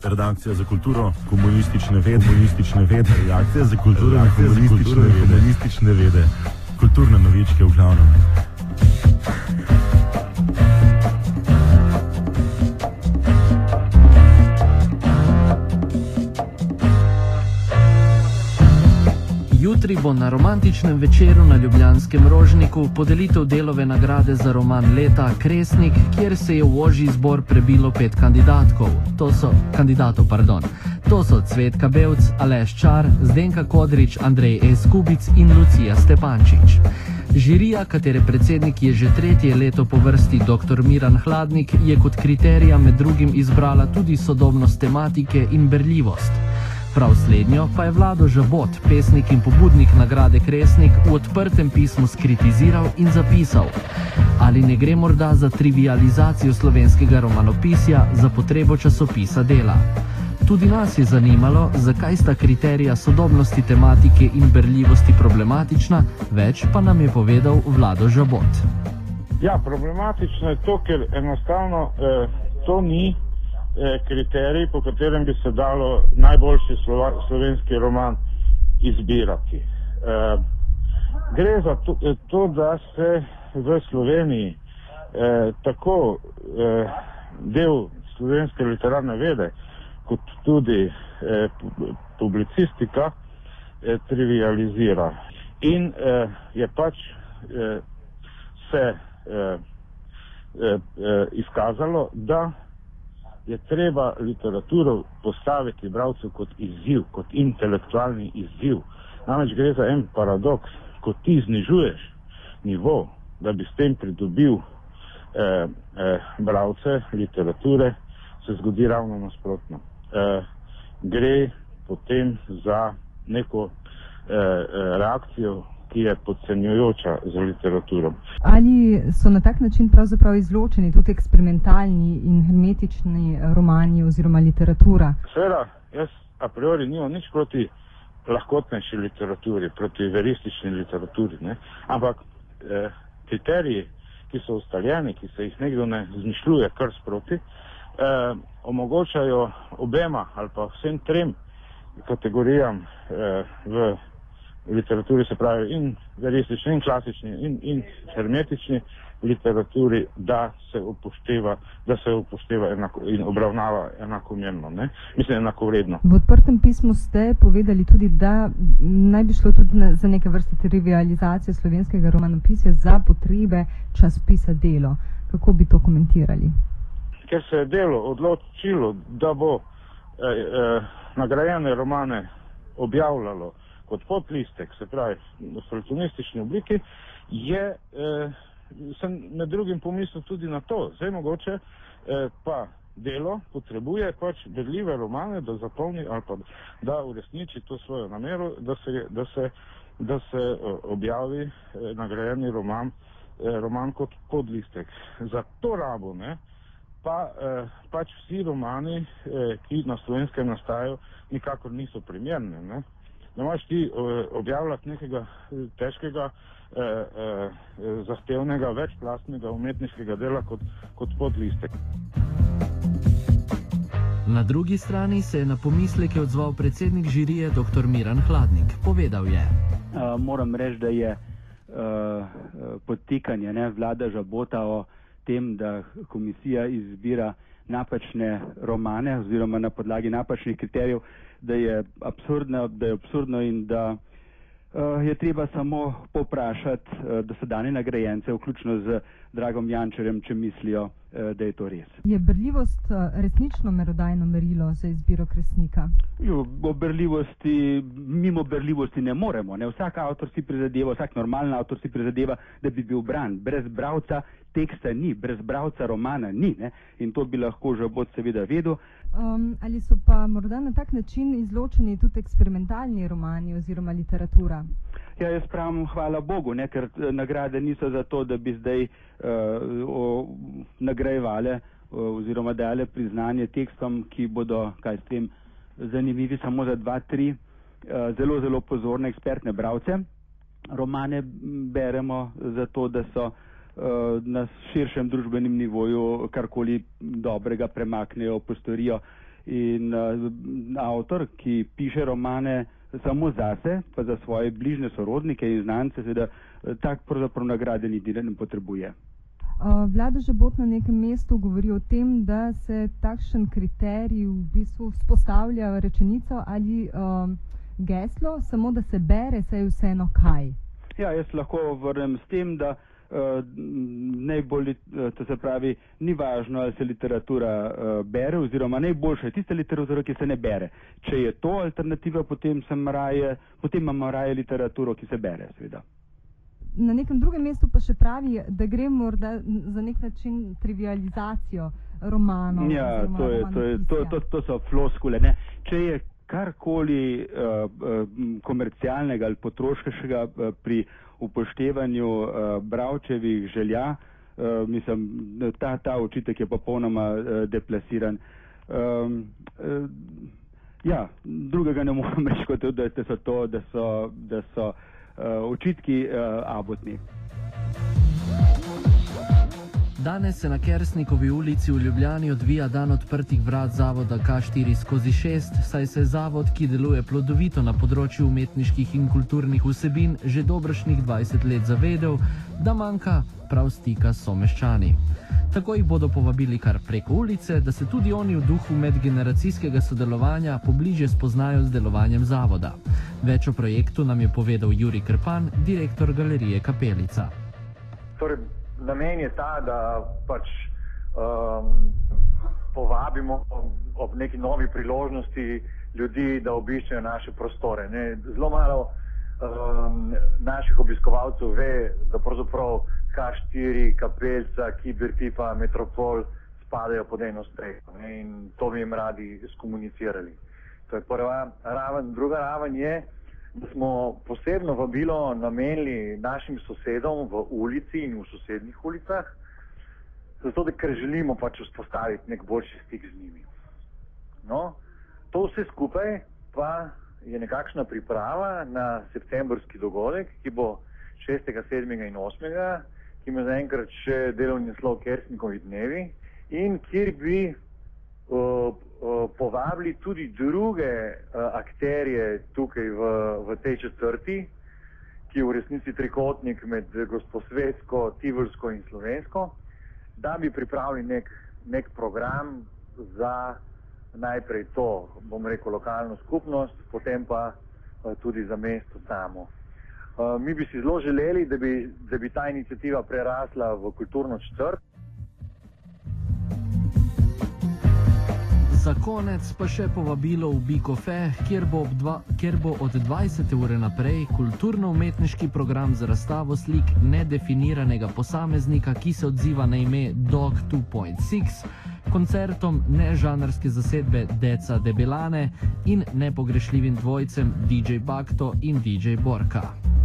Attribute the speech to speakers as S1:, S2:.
S1: Redakcija za kulturo, komunistične vede, redakcija za kulturo in komunistične vede, kulturne novičke v glavnem.
S2: Jutri bo na romantičnem večeru na ljubljanskem Rožniku podelitev Delove nagrade za roman leta Kresnik, kjer se je v ožji izbor prebilo 5 kandidatov. To so Cvetka Bevc, Aleš Čar, Zdenka Kodrič, Andrej S. Kubic in Lucija Stepančič. Žirija, katere predsednik je že 3. leto po vrsti dr. Miran Hladnik, je kot kriterija med drugim izbrala tudi sodobnost tematike in berljivost. Prav slednjo pa je Vlado Žabot, pesnik in pobudnik nagrade Kresnik, v odprtem pismu skritiziral in zapisal: ali ne gre morda za trivializacijo slovenskega romanopisja za potrebo časopisa Dela. Tudi nas je zanimalo, zakaj sta kriterija sodobnosti tematike in berljivosti problematična, več pa nam je povedal Vlado Žabot.
S3: Ja, problematično je to, ker enostavno to ni kriterij, po katerem bi se dalo najboljši slovenski roman izbirati. Gre za to, da se v Sloveniji tako del slovenske literarne vede, kot tudi publicistika trivializira. In je pač se izkazalo, da je treba literaturo postaviti bralcu kot izziv, kot intelektualni izziv. Namreč gre za en paradoks, ko ti znižuješ nivo, da bi s tem pridobil bralce literature, se zgodi ravno nasprotno. Gre potem za neko reakcijo, ki je podcenjujoča za literaturo.
S4: Ali so na tak način pravzaprav izločeni tudi eksperimentalni in hermetični romani oziroma literatura?
S3: Seveda, jaz a priori nimam nič proti lahkotnejši literaturi, proti veristični literaturi, ne? Ampak kriteriji, ki so ustaljeni, ki se jih nekdo ne zmišljuje kar sproti, omogočajo obema ali pa vsem trem kategorijam v literaturi, se pravi in veristični, in klasični, in hermetični literaturi, da se upošteva in obravnava enakomerno, ne? Mislim, enakovredno.
S4: V odprtem pismu ste povedali tudi, da naj bi šlo tudi za neke vrste trivializacijo slovenskega romanopisja za potrebe časopisa Delo. Kako bi to komentirali?
S3: Ker se je Delo odločilo, da bo nagrajene romane objavljalo kot podlistek, se pravi v feuilletonistični obliki, sem med drugim pomislil tudi na to. Zdaj mogoče pa Delo potrebuje pač berljive romane, da zapolni ali pa da uresniči to svojo namero, da se objavi nagrajeni roman kot podlistek. Za to rabo, ne, pač vsi romani, ki na Slovenskem nastajajo, nikakor niso primerni, ne. Ne moraš ti objavljati nekega težkega, zahtevnega, večplastnega umetniškega dela kot podlistek.
S2: Na drugi strani se je na pomisleke odzval predsednik žirije dr. Miran Hladnik. Povedal je:
S5: moram reči, da je podtikanje Vlada Žabota o tem, da komisija izbira napačne romane oziroma na podlagi napačnih kriterijev, da je absurdno in da je treba samo poprašati dosedanje nagrajence, vključno z Dragom Jančarjem, če mislijo, da je to res. Je berljivost resnično merodajno merilo za izbiro Kresnika? Mimo berljivosti ne moremo. Ne? Vsak avtor si prizadeva, vsak normalen avtor si prizadeva, da bi bil bran. Brez bralca teksta ni, brez bralca romana ni. Ne? In to bi lahko Žabot seveda vedel. Ali so pa morda na tak način izločeni tudi eksperimentalni romani oziroma literatura? Ja, jaz pravim, hvala Bogu, ne, ker nagrade niso za to, da bi zdaj nagrajevale oziroma dale priznanje tekstom, ki bodo, kaj s tem, zanimivi samo za 2-3 zelo, zelo pozorne ekspertne bralce. Romane beremo zato, da so na širšem družbenem nivoju karkoli dobrega premaknejo, postorijo In avtor, ki piše romane samo zase, pa za svoje bližnje sorodnike in znance, seveda tak pravzaprav nagrade niti ne potrebuje.
S4: Vlada Žabot na nekem mestu govori o tem, da se takšen kriterij v bistvu vzpostavlja rečenico ali geslo, samo da se bere, saj je vseeno kaj.
S5: Ja, jaz lahko vrnem s tem, da najbolj, to se pravi, ni važno, ali se literatura bere, oziroma najboljša je tista literatura, ki se ne bere. Če je to alternativa, potem imamo raje literaturo, ki se bere, seveda.
S4: Na nekem drugem mestu pa še pravi, da gre morda za nek način trivializacijo romanov.
S5: Ja, to so floskule, ne. Če je karkoli komercialnega ali potrošniškega pri upoštevanju bralčevih želja, mislim, ta očitek je popolnoma deplasiran. Ja, drugega ne moram reči, kot da so očitki abotni.
S2: Danes se na Kersnikovi ulici v Ljubljani odvija dan odprtih vrat zavoda K4/6, saj se zavod, ki deluje plodovito na področju umetniških in kulturnih vsebin, že dobršnih 20 let zavedel, da manjka prav stika s someščani. Tako jih bodo povabili kar preko ulice, da se tudi oni v duhu medgeneracijskega sodelovanja pobliže spoznajo z delovanjem zavoda. Več o projektu nam je povedal Jurij Krpan, direktor galerije Kapelica.
S6: Namen je ta, da pač povabimo ob neki novi priložnosti ljudi, da obiščejo naše prostore. Zelo malo naših obiskovalcev ve, da pravzaprav K4, Kapelica, Kibertipa, Metropol spadajo pod eno streho in to bi jim radi skomunicirali. To je prva raven. Druga raven je, da smo posebno vabilo namenili našim sosedom v ulici in v sosednjih ulicah, zato ker želimo pač vzpostaviti nek boljši stik z njimi. No, to vse skupaj pa je nekakšna priprava na septembrski dogodek, ki bo 6., 7. in 8., ki ima zaenkrat še delovni naslov Kersnikovi dnevi in kjer bi povabili tudi druge akterje tukaj v tej četrti, ki je v resnici trikotnik med Gosposvetsko, Tivolsko in Slovensko, da bi pripravili nek program za najprej to, bom rekel, lokalno skupnost, potem pa tudi za mesto samo. Mi bi si zelo želeli, da bi ta iniciativa prerasla v kulturno četrt.
S2: Za konec pa še povabilo v Bikofe, kjer bo od 20. ure naprej kulturno-umetniški program za razstavo slik nedefiniranega posameznika, ki se odziva na ime Dog 2.6, koncertom nežanrske zasedbe Deca Debelane in nepogrešljivim dvojcem DJ Bakto in DJ Borka.